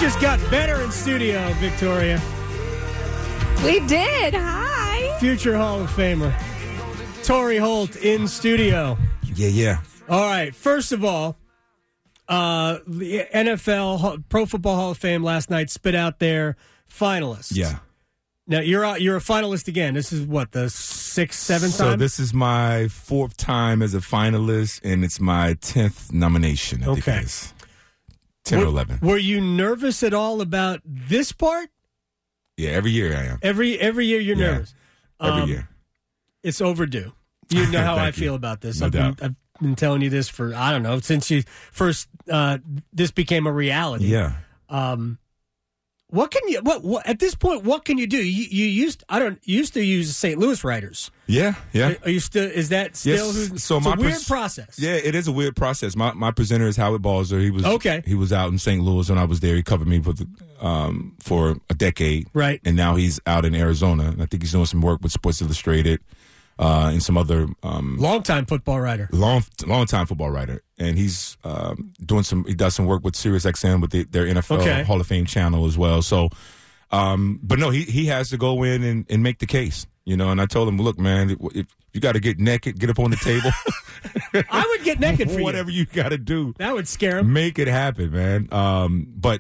just got better in studio, Victoria. We did. Hi. Future Hall of Famer Torrey Holt in studio. Yeah. All right. First of all, the NFL Pro Football Hall of Fame last night spit out their finalists. Yeah. Now you're a finalist again. This is what, the 6th, 7th time? So this is my 4th time as a finalist, and it's my 10th nomination. I think it is 10 or 11. Were you nervous at all about this part? Yeah, every year I am. Every year you're nervous. Every year. It's overdue. You know how I feel about this. No doubt. I've been telling you this for, I don't know, since you first this became a reality. Yeah. What can you at this point? What can you do? You used to use St. Louis writers. Yeah. Are you still? Is that still? Yes. So it's a weird process. Yeah, it is a weird process. My presenter is Howard Balzer. He was He was out in St. Louis when I was there. He covered me for a decade. Right. And now he's out in Arizona. And I think he's doing some work with Sports Illustrated and some other longtime football writer. Long time football writer, and he's he does some work with SiriusXM with their NFL Hall of Fame channel as well. So, but no, he has to go in and make the case, And I told him, look, man, if you got to get naked, get up on the table. I would get naked for whatever you got to do. That would scare him. Make it happen, man. But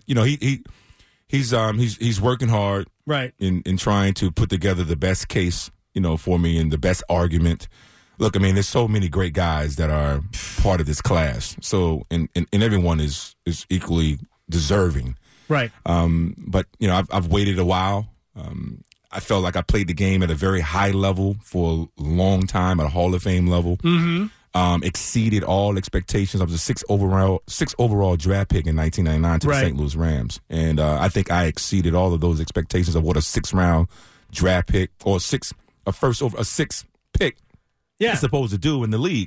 he's working hard, right, in trying to put together the best case, for me, and the best argument. Look, I mean, there's so many great guys that are part of this class. So, and everyone is equally deserving. Right. But, I've waited a while. I felt like I played the game at a very high level for a long time, at a Hall of Fame level. Mm-hmm. Exceeded all expectations. I was a 6th overall draft pick in 1999 to the St. Louis Rams. And I think I exceeded all of those expectations of what a 6th round draft pick or a 6th pick is supposed to do in the league.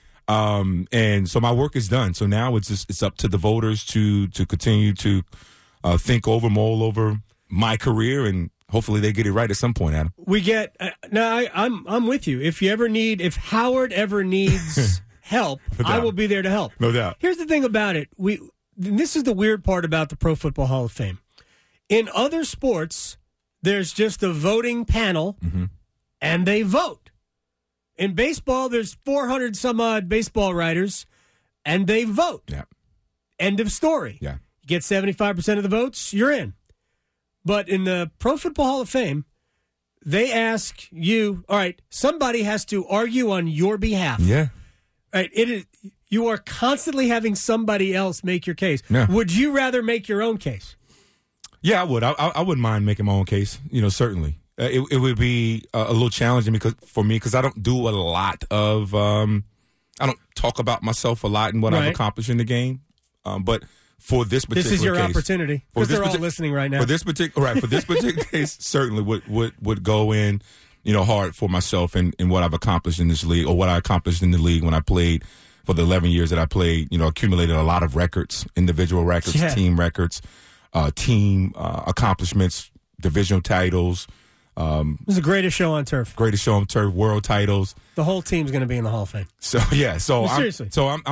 And so my work is done. So now it's up to the voters to continue to think over, mull over my career, and hopefully they get it right at some point, Adam. We get I'm with you. If Howard ever needs help, I will be there to help. No doubt. Here's the thing about it. This is the weird part about the Pro Football Hall of Fame. In other sports, there's just a voting panel, and they vote. In baseball, there's 400 some odd baseball writers, and they vote. Yeah. End of story. Yeah. You get 75% of the votes, you're in. But in the Pro Football Hall of Fame, they ask you, all right, somebody has to argue on your behalf. Yeah. Right. You are constantly having somebody else make your case. Yeah. Would you rather make your own case? Yeah, I would. I wouldn't mind making my own case, certainly. It would be a little challenging because I don't do a lot of I don't talk about myself a lot and what I've accomplished in the game. But for this particular case, this is your opportunity, because they're all listening right now. For this particular case, certainly would go in, hard for myself and what I've accomplished in this league, or what I accomplished in the league when I played for the 11 years that I played. Accumulated a lot of records, individual records, team records, team accomplishments, divisional titles. This is the greatest show on turf. Greatest show on turf, world titles. The whole team's going to be in the Hall of Fame. So yeah, seriously.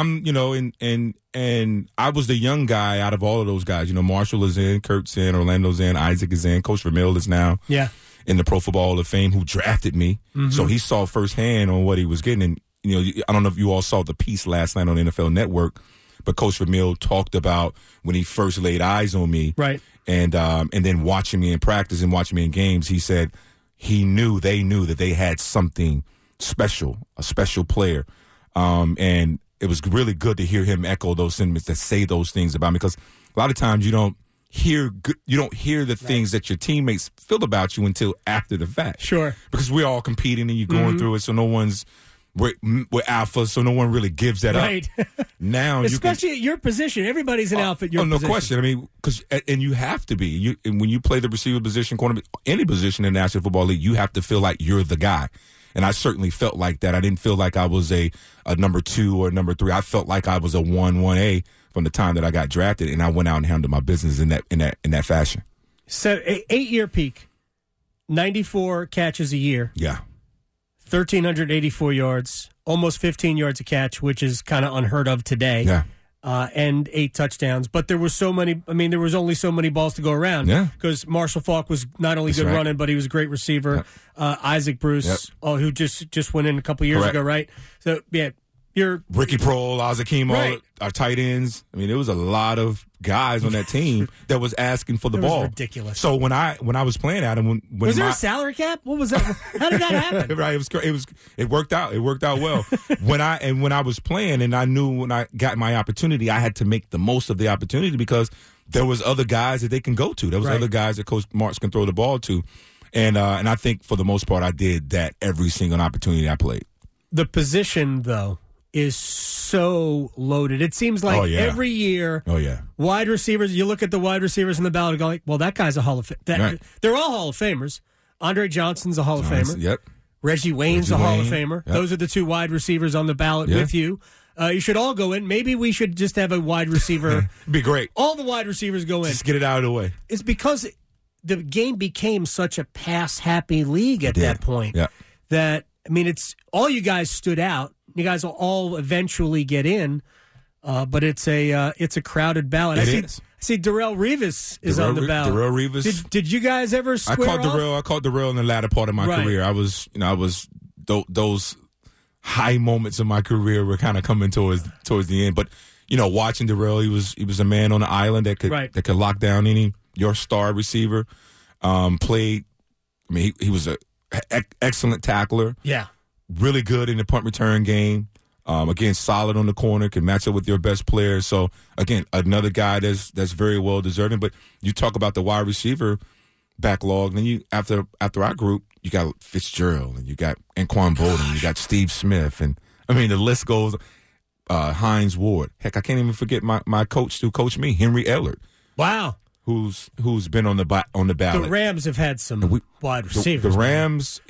I'm and I was the young guy out of all of those guys. Marshall is in, Kurt's in, Orlando's in, Isaac is in, Coach Vermeil is now in the Pro Football Hall of Fame, who drafted me. Mm-hmm. So he saw firsthand on what he was getting. And I don't know if you all saw the piece last night on NFL Network, but Coach Vermeil talked about when he first laid eyes on me, right? And then watching me in practice and watching me in games, he said they knew that they had something special, a special player. And it was really good to hear him echo those sentiments, to say those things about me, because a lot of times you don't hear the things that your teammates feel about you until after the fact. Sure. Because we're all competing and you're going through it, so we're alpha, so no one really gives that up. Now, especially at your position, everybody's an alpha at your position. No question. I mean, and you have to be. And when you play the receiver position, corner, any position in the National Football League, you have to feel like you're the guy. And I certainly felt like that. I didn't feel like I was a number 2 or number 3. I felt like I was a 1A from the time that I got drafted, and I went out and handled my business in that fashion. So, 8-year peak, 94 catches a year. Yeah. 1,384 yards, almost 15 yards a catch, which is kind of unheard of today. Yeah. and 8 touchdowns. But there was there was only so many balls to go around. Yeah. Because Marshall Faulk was not only good running, but he was a great receiver. Yep. Isaac Bruce, who just went in a couple years ago, right? So, yeah. Ricky Prohl, Azakim, right. Our tight ends. I mean, there was a lot of guys on that team that was asking for the ball. Ridiculous. So when I was playing at him, when was there a salary cap? What was that? How did that happen? Right, it worked out. It worked out well. when I was playing, and I knew when I got my opportunity, I had to make the most of the opportunity because there was other guys that they can go to. There was other guys that Coach Marks can throw the ball to, and I think for the most part, I did that every single opportunity I played. The position, though, is so loaded. It seems like every year, wide receivers, you look at the wide receivers in the ballot and go like, well, that guy's a Hall of Famer. Right. They're all Hall of Famers. Andre Johnson's a Hall of Famer. Yep. Reggie Wayne's a Hall of Famer. Yep. Those are the 2 wide receivers on the ballot with you. You should all go in. Maybe we should just have a wide receiver. It'd be great. All the wide receivers go in. Just get it out of the way. It's because the game became such a pass-happy league at that point that, it's all you guys stood out. You guys will all eventually get in, but it's a crowded ballot. I see Darrelle Revis is on the ballot. Darrelle Revis. Did you guys ever square off? I caught Darrelle in the latter part of my career. I was those high moments of my career were kind of coming towards the end. But watching Darrelle, he was a man on the island that could lock down your star receiver. Played. He was a excellent tackler. Yeah. Really good in the punt return game. Again, solid on the corner, can match up with your best players. So, again, another guy that's very well deserving. But you talk about the wide receiver backlog, then you after our group, you got Fitzgerald, and you got Anquan Bolden, you got Steve Smith, and the list goes. Hines Ward. Heck, I can't even forget my coach who coached me, Henry Ellard. Wow. Who's been on the ballot. The Rams have had some wide receivers. The Rams'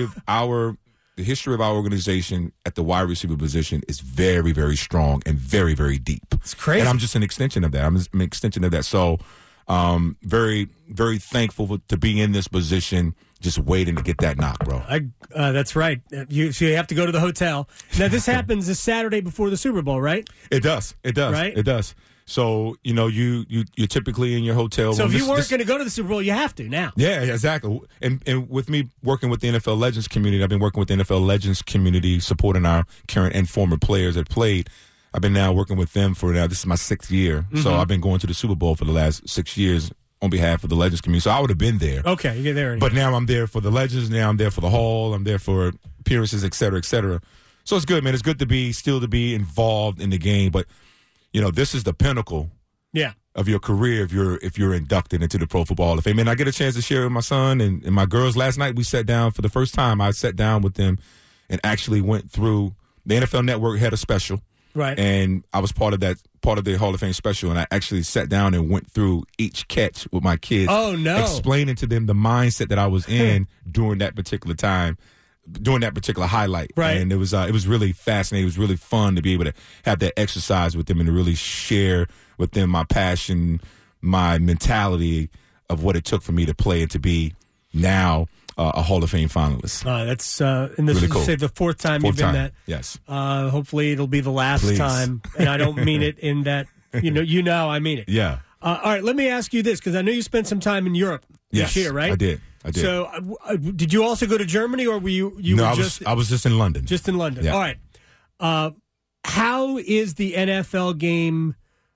The history of our organization at the wide receiver position is very, very strong and very, very deep. It's crazy. And I'm just an extension of that. I'm an extension of that. So very, very thankful to be in this position, just waiting to get that knock, bro. That's right. So you have to go to the hotel. Now, this happens this Saturday before the Super Bowl, right? It does. Right? It does. So, you're typically in your hotel room. So if you weren't going to go to the Super Bowl, you have to now. Yeah, exactly. And with me working with the NFL Legends community, I've been working with the NFL Legends community, supporting our current and former players that played. I've been now working with them this is my 6th year. Mm-hmm. So I've been going to the Super Bowl for the last 6 years on behalf of the Legends community. So I would have been there. Okay, you get there anyway. But now I'm there for the Legends. Now I'm there for the Hall. I'm there for appearances, et cetera, et cetera. So it's good, man. It's good to still be involved in the game. But, this is the pinnacle. Yeah. Of your career if you're inducted into the Pro Football Hall of Fame. And I get a chance to share with my son and my girls. Last night we sat down for the first time. I sat down with them and actually went through the NFL Network had a special. Right. And I was part of the Hall of Fame special, and I actually sat down and went through each catch with my kids. Oh, no. Explaining to them the mindset that I was in during that particular time. During that particular highlight. Right. And it was really fascinating. It was really fun to be able to have that exercise with them and to really share with them my passion, my mentality of what it took for me to play and to be now a Hall of Fame finalist. That's and this really is cool. Say the fourth time you've been that. Yes. Hopefully it'll be the last time, and I don't mean it in that I mean it. Yeah. All right, let me ask you this because I know you spent some time in Europe this year, right? I did. So, did you also go to Germany, or were you? No, I was just in London. Just in London. Yeah. All right. How is the NFL game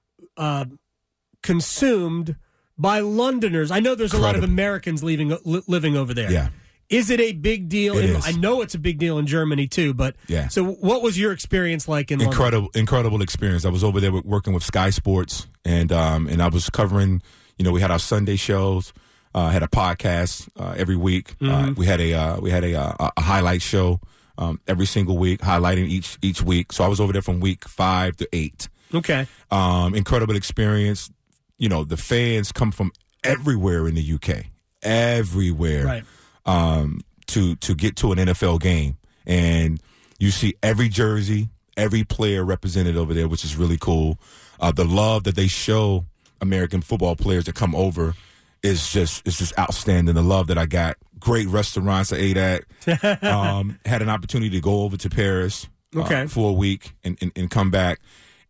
consumed by Londoners? I know there's a lot of Americans living over there. Yeah. Is it a big deal? It is. I know it's a big deal in Germany too, but yeah. So what was your experience like in London? Incredible experience. I was over there working with Sky Sports, and I was covering. We had our Sunday shows. Had a podcast every week. Mm-hmm. We had a highlight show every single week, highlighting each week. So I was over there from week 5 to 8. Okay. Incredible experience. The fans come from everywhere in the UK, everywhere. Right. To get to an NFL game, and you see every jersey, every player represented over there, which is really cool. The love that they show American football players that come over is just outstanding. The love that I got, great restaurants I ate at. Had an opportunity to go over to Paris for a week and come back.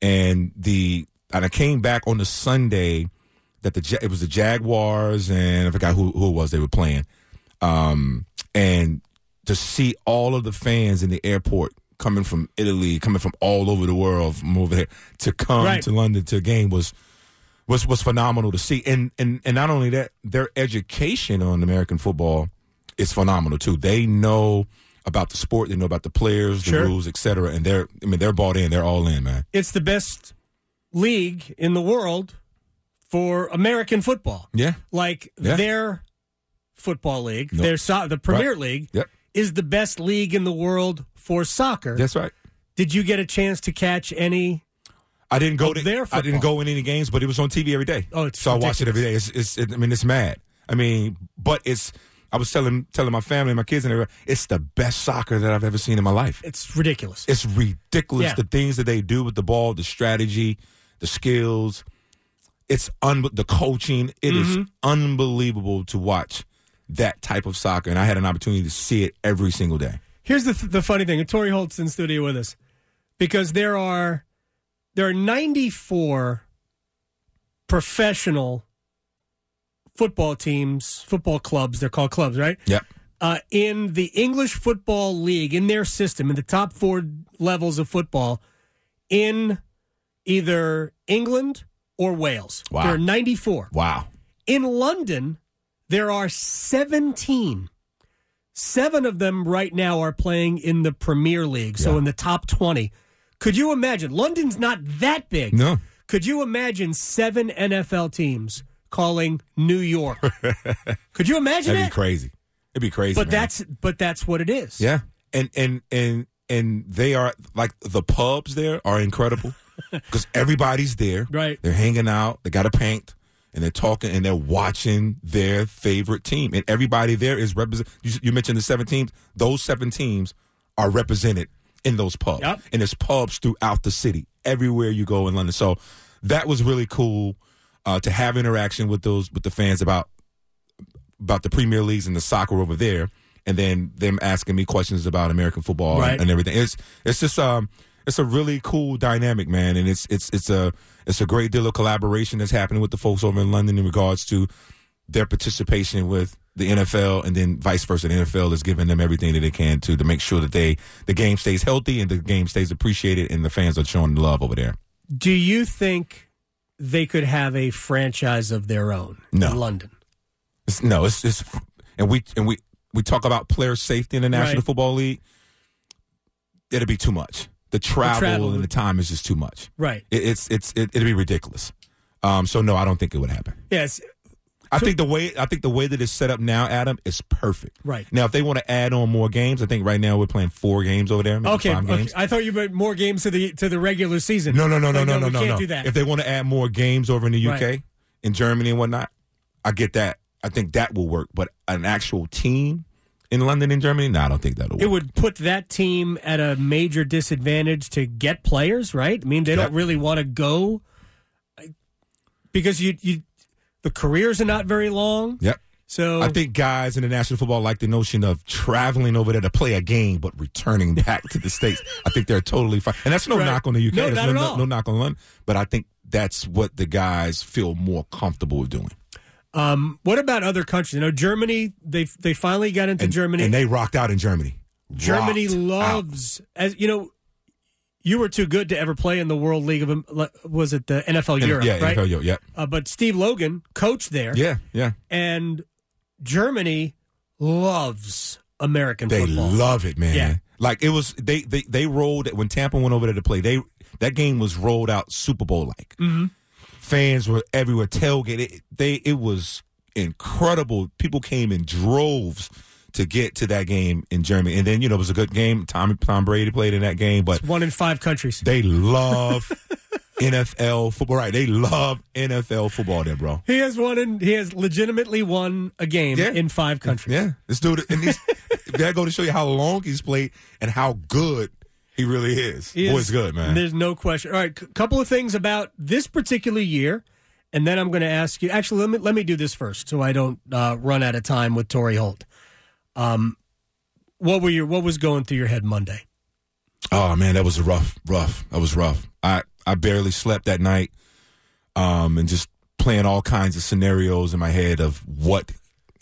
and I came back on the Sunday that it was the Jaguars, and I forgot who it was they were playing. And to see all of the fans in the airport coming from Italy, coming from all over the world, from over there, to come to London to a game was phenomenal to see. And not only that, their education on American football is phenomenal too. They know about the sport, they know about the players, the rules, etc. And they're bought in, they're all in, man. It's the best league in the world for American football. Yeah. Their football league, the Premier League, is the best league in the world for soccer. That's right. Did you get a chance to catch any? I didn't go I didn't go in any games, but it was on TV every day. Oh, it's so ridiculous. I watched it every day. It's mad. But I was telling my family, my kids, and everybody, it's the best soccer that I've ever seen in my life. It's ridiculous. It's ridiculous. Yeah. The things that they do with the ball, the strategy, the skills. It's the coaching. It is unbelievable to watch that type of soccer, and I had an opportunity to see it every single day. Here's the funny thing, and Torrey Holt's in studio with us, because there are 94 professional football teams, football clubs, they're called clubs, right? Yep. In the English Football League, in their system, in the top 4 levels of football, in either England or Wales. Wow. There are 94. Wow. In London, there are 17. 7 of them right now are playing in the Premier League, so in the top 20. Could you imagine? London's not that big. No. Could you imagine 7 NFL teams calling New York? Could you imagine That'd be crazy. It'd be crazy. But man. that's what it is. Yeah. And they are, like, the pubs there are incredible because everybody's there. Right. They're hanging out. They got a paint. And they're talking and they're watching their favorite team. And everybody there is represented. You mentioned the 7 teams. Those 7 teams are represented in those pubs. Yep. And there's pubs throughout the city, everywhere you go in London. So that was really cool to have interaction with the fans about the Premier Leagues and the soccer over there. And then them asking me questions about American football and everything. It's just it's a really cool dynamic, man. And it's a great deal of collaboration that's happening with the folks over in London in regards to their participation with the NFL, and then vice versa. The NFL is giving them everything that they can to make sure that the game stays healthy and the game stays appreciated and the fans are showing love over there. Do you think they could have a franchise of their own in London? And we talk about player safety in the National Football League. It'd be too much. The travel and the time is just too much. Right. It'd be ridiculous. So no, I don't think it would happen. Yes. I think the way that it's set up now, Adam, is perfect. Right. Now, if they want to add on more games, I think right now we're playing 4 games over there. Maybe 5 games. I thought you meant more games to the regular season. No. We can't do that. If they want to add more games over in the UK, in Germany and whatnot, I get that. I think that will work. But an actual team in London and Germany, no, I don't think that'll work. It would put that team at a major disadvantage to get players, right? I mean, they don't really want to go because the careers are not very long. Yep. So I think guys in the National Football like the notion of traveling over there to play a game but returning back to the States. I think they're totally fine. And that's no knock on the UK. No, not at all. No knock on London. But I think that's what the guys feel more comfortable with doing. What about other countries? You know, Germany, they finally got into Germany. And they rocked out in Germany. Germany loves, as you know, you were too good to ever play in the World League of, was it the NFL Europe, right? NFL Europe, yeah. But Steve Logan coached there. Yeah. And Germany loves American football. They love it, man. Yeah. Like it was, they rolled it when Tampa went over there to play. That game was rolled out Super Bowl like. Mm-hmm. Fans were everywhere, tailgate. It was incredible. People came in droves to get to that game in Germany. And then, it was a good game. Tom Brady played in that game. But it's 1 in 5 countries. They love NFL football. Right. They love NFL football there, bro. He has legitimately won a game in 5 countries. Yeah. This dude, and that go to show you how long he's played and how good he really is. Boy's good, man. There's no question. All right, couple of things about this particular year, and then I'm going to ask you. Actually, let me do this first, so I don't run out of time with Torrey Holt. What was going through your head Monday? Oh man, that was rough. That was rough. I barely slept that night, and just playing all kinds of scenarios in my head of what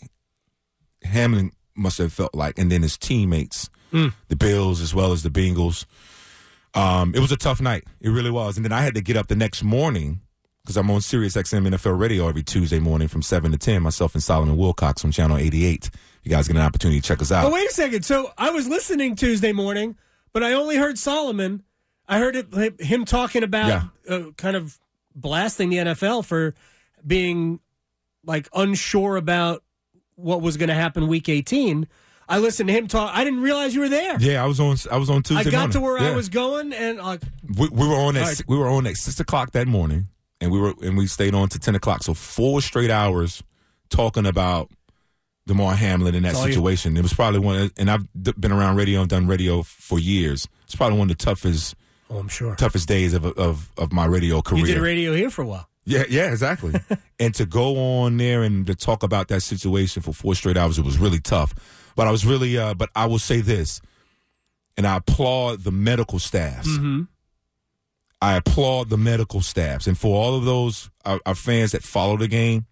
Hamlin must have felt like, and then his teammates, the Bills as well as the Bengals. It was a tough night. It really was. And then I had to get up the next morning because I'm on Sirius XM NFL Radio every Tuesday morning from 7 to 10, myself and Solomon Wilcox on Channel 88. You guys get an opportunity to check us out. Oh, wait a second. So I was listening Tuesday morning, but I only heard Solomon. I heard him talking about kind of blasting the NFL for being like unsure about what was going to happen week 18. I listened to him talk. I didn't realize you were there. Yeah, I was on Tuesday morning. I got to where I was going, and we were on at we were on at 6 o'clock that morning, and we stayed on to 10 o'clock. So 4 straight hours talking about Damar Hamlin in that situation. It was probably and I've been around radio and done radio for years. It's probably one of the toughest. Oh, I'm sure. Toughest days of my radio career. You did radio here for a while. Yeah, exactly. And to go on there and to talk about that situation for 4 straight hours, it was really tough. But I was really, but I will say this, and I applaud the medical staffs. Mm-hmm. I applaud the medical staffs. And for all of those, our fans that follow the game,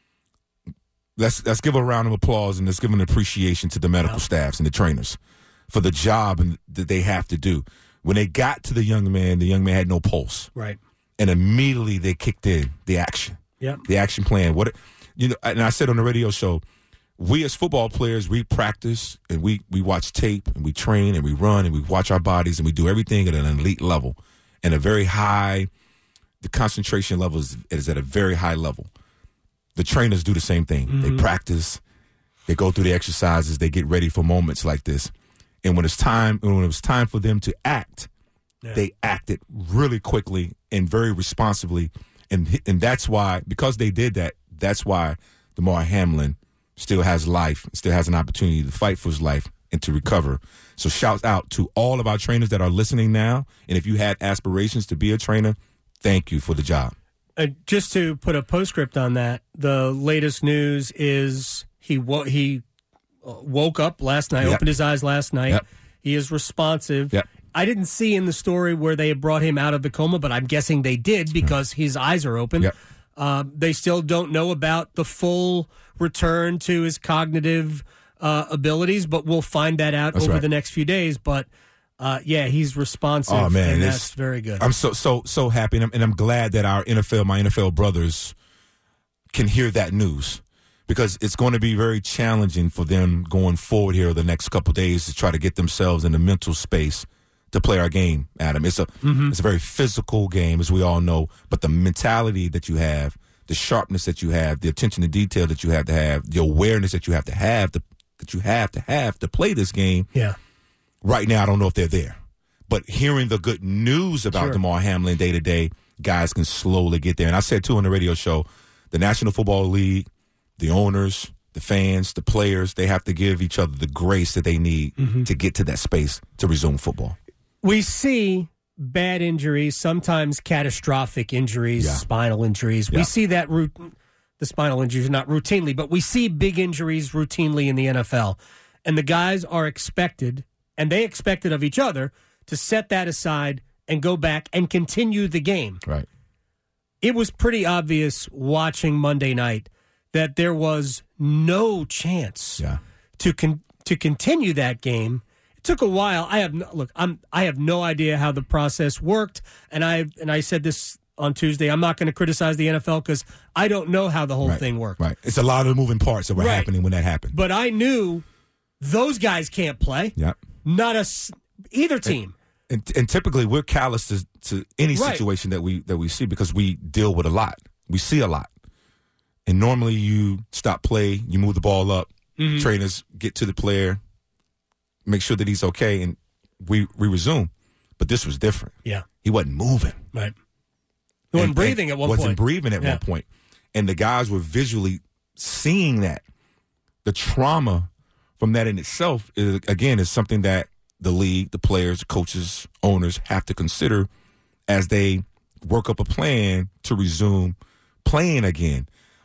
let's give a round of applause and let's give an appreciation to the medical staffs and the trainers for the job that they have to do. When they got to the young man had no pulse. Right. And immediately they kicked in the action. Yep. The action plan. And I said on the radio show, we as football players, we practice and we watch tape and we train and we run and we watch our bodies and we do everything at an elite level and a very high, the concentration level is at a very high level. The trainers do the same thing. Mm-hmm. They practice, they go through the exercises, they get ready for moments like this. And when it was time for them to act, they acted really quickly and very responsibly. And that's why, because they did that, that's why Damar Hamlin still has life, still has an opportunity to fight for his life and to recover. So shout out to all of our trainers that are listening now. And if you had aspirations to be a trainer, thank you for the job. Just to put a postscript on that, the latest news is he woke up last night, opened his eyes last night. Yep. He is responsive. Yep. I didn't see in the story where they had brought him out of the coma, but I'm guessing they did because his eyes are open. Yep. They still don't know about the full return to his cognitive abilities, but we'll find that out over the next few days. But he's responsive. Oh man, and that's very good. I'm so happy, and I'm glad that my NFL brothers can hear that news, because it's going to be very challenging for them going forward here the next couple of days to try to get themselves in the mental space to play our game, Adam. It's a very physical game, as we all know, but the mentality that you have, the sharpness that you have, the attention to detail that you have to have, the awareness that you have to play this game. Yeah. Right now, I don't know if they're there. But hearing the good news about Damar Hamlin day to day, guys can slowly get there. And I said, too, on the radio show, the National Football League, the owners, the fans, the players, they have to give each other the grace that they need to get to that space to resume football. We see bad injuries, sometimes catastrophic injuries, spinal injuries. We see that the spinal injuries, not routinely, but we see big injuries routinely in the NFL. And the guys are expected, and they expected of each other, to set that aside and go back and continue the game. Right. It was pretty obvious watching Monday night that there was no chance to continue that game. It took a while. I have no idea how the process worked, and I said this on Tuesday. I'm not going to criticize the NFL because I don't know how the whole thing worked. Right. It's a lot of moving parts that were happening when that happened. But I knew those guys can't play. Yep. Not either team. And typically we're callous to any situation that we see because we deal with a lot. We see a lot. And normally you stop play, you move the ball up, trainers get to the player, make sure that he's okay, and we resume. But this was different. Yeah. He wasn't moving. Right. He wasn't breathing at one point. Wasn't breathing at one point. And the guys were visually seeing that. The trauma from that in itself, is something that the league, the players, coaches, owners have to consider as they work up a plan to resume playing again.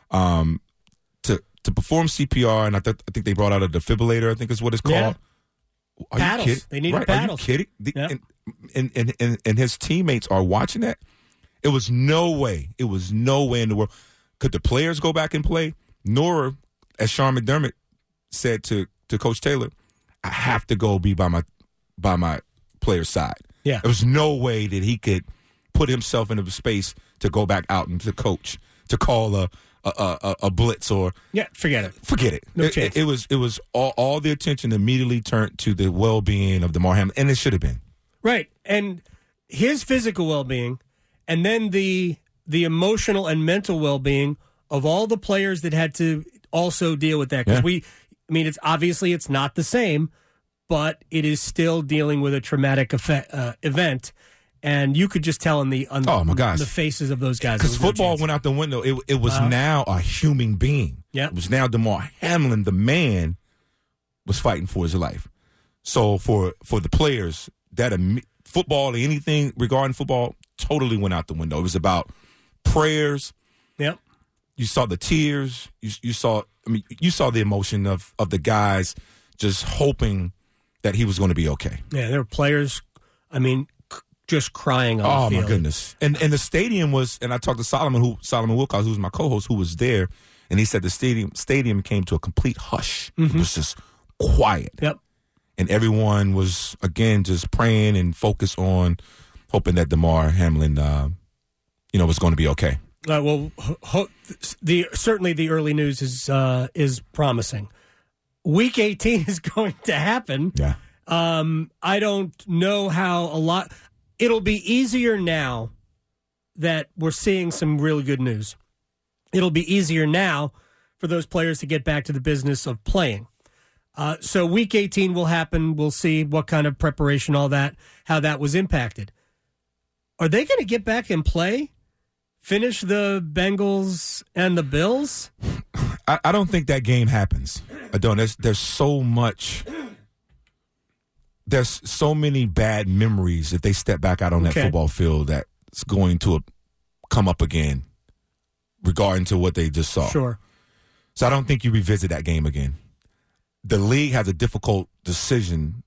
To perform CPR, and I think they brought out a defibrillator, I think is what it's called. Paddles. They needed paddles. Are you kidding? And his teammates are watching that. It was no way. It was no way in the world. Could the players go back and play? Nor, as Sean McDermott said to Coach Taylor, I have to go be by my player's side. Yeah. There was no way that he could put himself into space to go back out and to coach, to call a blitz or forget it. Forget it. No chance. It was all the attention immediately turned to the well-being of Damar Hamlin, and it should have been. Right. And his physical well-being, and then the emotional and mental well-being of all the players that had to also deal with that. Because it's obviously it's not the same, but it is still dealing with a traumatic event. And you could just tell on the faces of those guys. Because football went out the window. It was now a human being. Yep. It was now Damar Hamlin, the man, was fighting for his life. So for the players, that football or anything regarding football totally went out the window. It was about prayers. Yep. You saw the tears. You saw the emotion of the guys just hoping that he was going to be okay. Yeah, there were players, just crying on the field. Oh, my goodness. And the stadium was, and I talked to Solomon Wilcox, who's my co-host, who was there, and he said the stadium came to a complete hush. Mm-hmm. It was just quiet. Yep. And everyone was, again, just praying and focused on hoping that Damar Hamlin, was going to be okay. Certainly the early news is promising. Week 18 is going to happen. Yeah. I don't know how it'll be easier now that we're seeing some really good news. It'll be easier now for those players to get back to the business of playing. So week 18 will happen. We'll see what kind of preparation, how that was impacted. Are they going to get back and play? Finish the Bengals and the Bills? I don't think that game happens. I don't. There's so much. There's so many bad memories if they step back out on that football field that's going to come up again regarding to what they just saw. Sure. So I don't think you revisit that game again. The league has a difficult decisions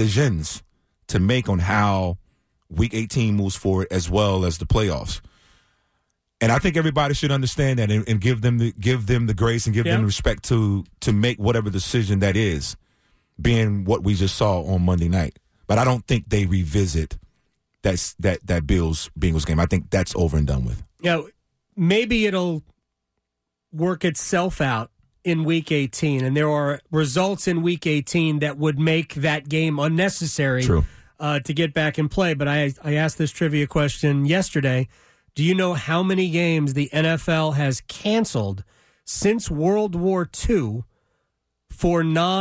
to make on how Week 18 moves forward as well as the playoffs. And I think everybody should understand that and give them the grace and give them the respect to make whatever decision that is, being what we just saw on Monday night. But I don't think they revisit that Bills-Bengals game. I think that's over and done with. Maybe it'll work itself out in Week 18, and there are results in Week 18 that would make that game unnecessary to get back and play. But I asked this trivia question yesterday. Do you know how many games the NFL has canceled since World War II for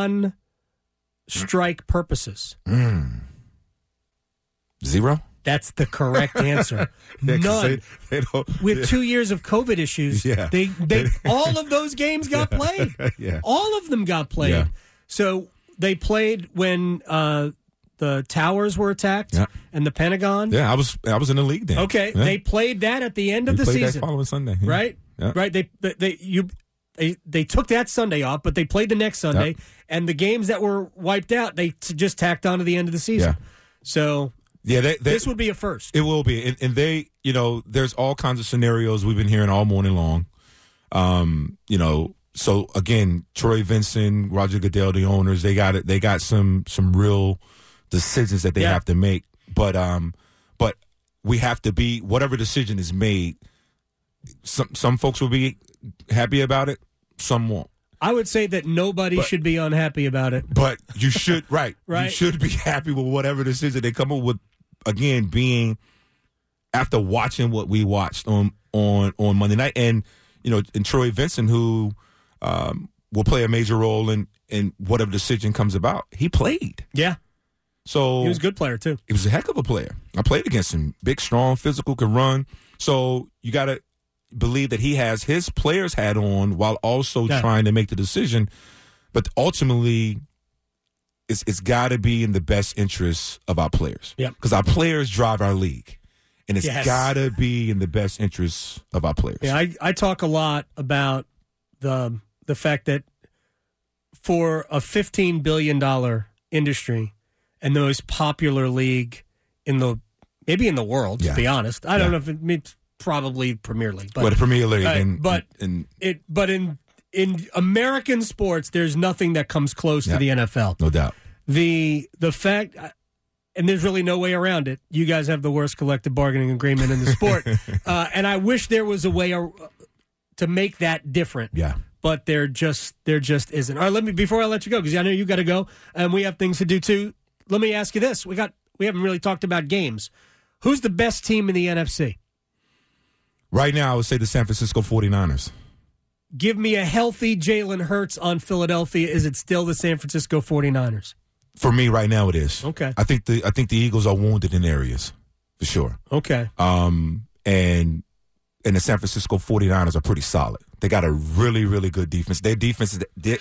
non-strike purposes? 0? That's the correct answer. None. They with 2 years of COVID issues, they all of those games got played. All of them got played. Yeah. So they played when the towers were attacked and the Pentagon. Yeah, I was in the league then. Okay, they played that at the end of the season. That following Sunday, right? Yeah. Right. They took that Sunday off, but they played the next Sunday, and the games that were wiped out, they just tacked on to the end of the season. Yeah. So. Yeah, this would be a first. It will be. And they, there's all kinds of scenarios we've been hearing all morning long. So again, Troy Vincent, Roger Goodell, the owners, they got some real decisions that they have to make. But we have to be, whatever decision is made, some folks will be happy about it, some won't. I would say that nobody should be unhappy about it. But you should, right. Right. You should be happy with whatever decision they come up with. Again, being after watching what we watched on Monday night, and and Troy Vincent, who will play a major role in whatever decision comes about. He played, So he was a good player too. He was a heck of a player. I played against him, big, strong, physical, could run. So you got to believe that he has his player's hat on while also trying to make the decision, but ultimately. It's got to be in the best interest of our players. Because our players drive our league. And it's got to be in the best interest of our players. Yeah, I talk a lot about the fact that for a $15 billion industry and the most popular league maybe in the world, to be honest. I don't know if it means probably Premier League. But, the Premier League. In American sports, there's nothing that comes close to the NFL. No doubt. The fact, and there's really no way around it, you guys have the worst collective bargaining agreement in the sport. And I wish there was a way to make that different. Yeah. But there just isn't. All right, before I let you go, because I know you got to go, and we have things to do too. Let me ask you this: we haven't really talked about games. Who's the best team in the NFC? Right now, I would say the San Francisco 49ers. Give me a healthy Jalen Hurts on Philadelphia. Is it still the San Francisco 49ers? For me, right now, it is. Okay. I think the Eagles are wounded in areas, for sure. Okay. And the San Francisco 49ers are pretty solid. They got a really, really good defense. Their defense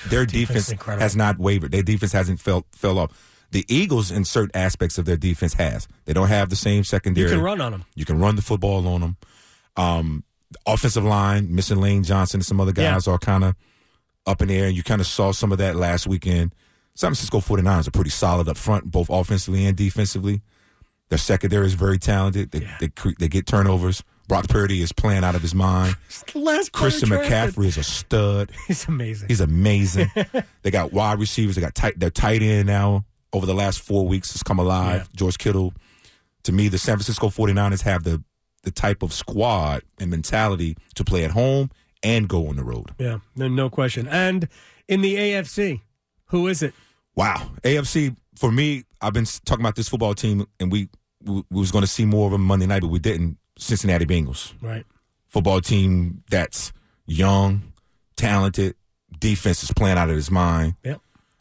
has not wavered. Their defense hasn't fell off. The Eagles, in certain aspects of their defense, has. They don't have the same secondary. You can run on them. You can run the football on them. The offensive line, missing Lane Johnson and some other guys are kind of up in the air. You kind of saw some of that last weekend. San Francisco 49ers are pretty solid up front, both offensively and defensively. Their secondary is very talented. They get turnovers. Brock Purdy is playing out of his mind. Christian McCaffrey is a stud. He's amazing. He's amazing. They got wide receivers. They got their tight end now over the last 4 weeks has come alive. Yeah. George Kittle. To me, the San Francisco 49ers have the type of squad and mentality to play at home and go on the road. Yeah, no question. And in the AFC, who is it? Wow. AFC, for me, I've been talking about this football team, and we was going to see more of them Monday night, but we didn't. Cincinnati Bengals. Right. Football team that's young, talented, defense is playing out of his mind. Yep.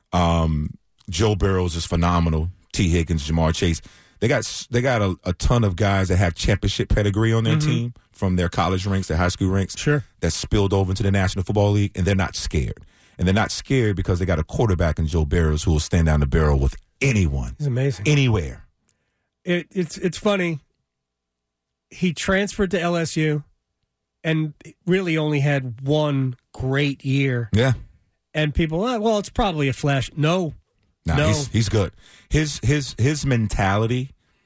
Joe Burrows is phenomenal. T. Higgins, Jamar Chase. They got a ton of guys that have championship pedigree on their team from their college ranks, their high school ranks. Sure. That spilled over into the National Football League, and they're not scared. And they're not scared because they got a quarterback in Joe Burrows who will stand down the barrel with anyone. He's amazing. Anywhere. It's funny. He transferred to LSU and really only had one great year. Yeah. And people, it's probably a flash. No. He's good. His mentality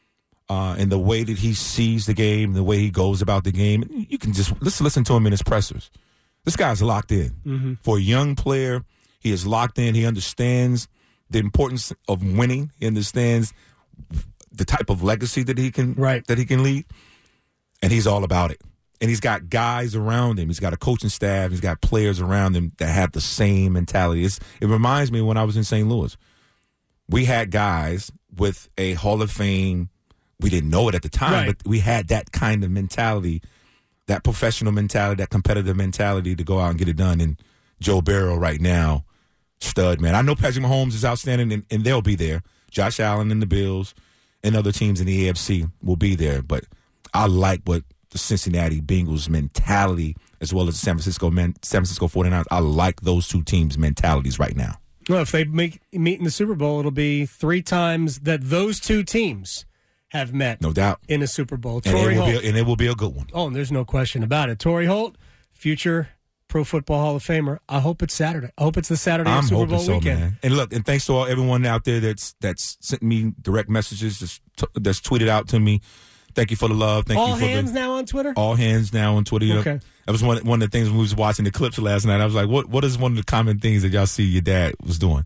and the way that he sees the game, the way he goes about the game, you can just listen to him in his pressers. This guy's locked in. Mm-hmm. For a young player, he is locked in. He understands the importance of winning. He understands the type of legacy that he can lead. And he's all about it. And he's got guys around him. He's got a coaching staff. He's got players around him that have the same mentality. It reminds me when I was in St. Louis. We had guys with a Hall of Fame. We didn't know it at the time, but we had that kind of mentality, that professional mentality, that competitive mentality to go out and get it done. And Joe Burrow right now, stud, man. I know Patrick Mahomes is outstanding, and they'll be there. Josh Allen and the Bills and other teams in the AFC will be there. But I like what the Cincinnati Bengals mentality as well as the San Francisco 49ers. I like those two teams' mentalities right now. Well, if they meet in the Super Bowl, it'll be 3 times that those two teams have met. No doubt. In a Super Bowl. And it will be a good one. Oh, and there's no question about it. Torrey Holt, future Pro Football Hall of Famer. I hope it's Saturday. I hope it's the Saturday of Super Bowl weekend. Man. And look, and thanks to everyone out there that's sent me direct messages, that's tweeted out to me. Thank you for the love. Thank you for All hands now on Twitter? All hands now on Twitter. Okay. That was one of the things when we was watching the clips last night. I was like, what is one of the common things that y'all see your dad was doing?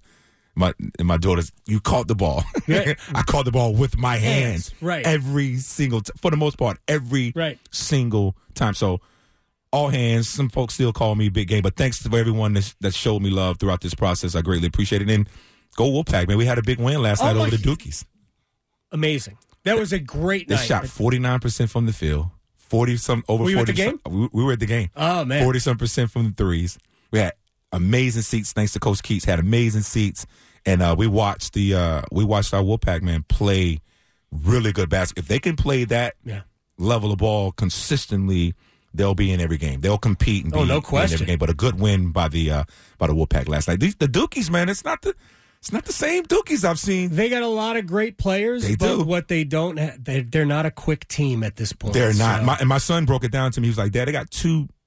My daughter's, you caught the ball. Yeah. I caught the ball with my hands. Right. Every single for the most part, every single time. So all hands. Some folks still call me Big Game, but thanks to everyone that showed me love throughout this process. I greatly appreciate it. And go Wolfpack, man. We had a big win last night over the Dukies. Amazing. That was a great night. They shot 49% from the field. 40-some over 40. Were you at the game? We were at the game. Oh, man. 40-some% from the threes. We had amazing seats. Thanks to Coach Keats, had amazing seats, and we watched our Wolfpack, man, play really good basketball. If they can play that level of ball consistently, they'll be in every game. They'll compete and be no question. in every game. But a good win by the Wolfpack last night. The Dukies, man, it's not the same Dukies I've seen. They got a lot of great players, but what they don't have, they're not a quick team at this point. They're not. My son broke it down to me. He was like, Dad, they got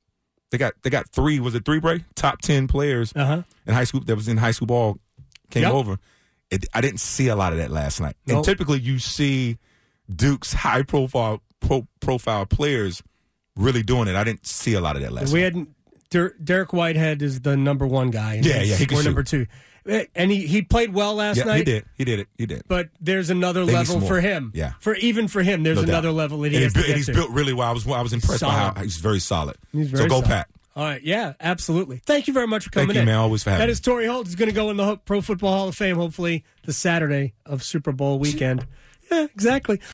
three. Was it 3, Bray? Top 10 players in high school that was in high school ball came over. I didn't see a lot of that last night. Nope. And typically you see Duke's high profile players really doing it. I didn't see a lot of that last night. Derek Whitehead is the number one guy. Yeah, he can we're shoot. number two. And he played well last night. He did. But there's another level for him. Yeah. For him, there's another level that he has to get he's to. built really well. I was impressed by how he's very solid. So go Pack. All right, yeah, absolutely. Thank you very much for coming in. Thank you, man, always for having me. That is Torrey Holt. He's going to go in the Pro Football Hall of Fame, hopefully, the Saturday of Super Bowl weekend. Yeah, exactly.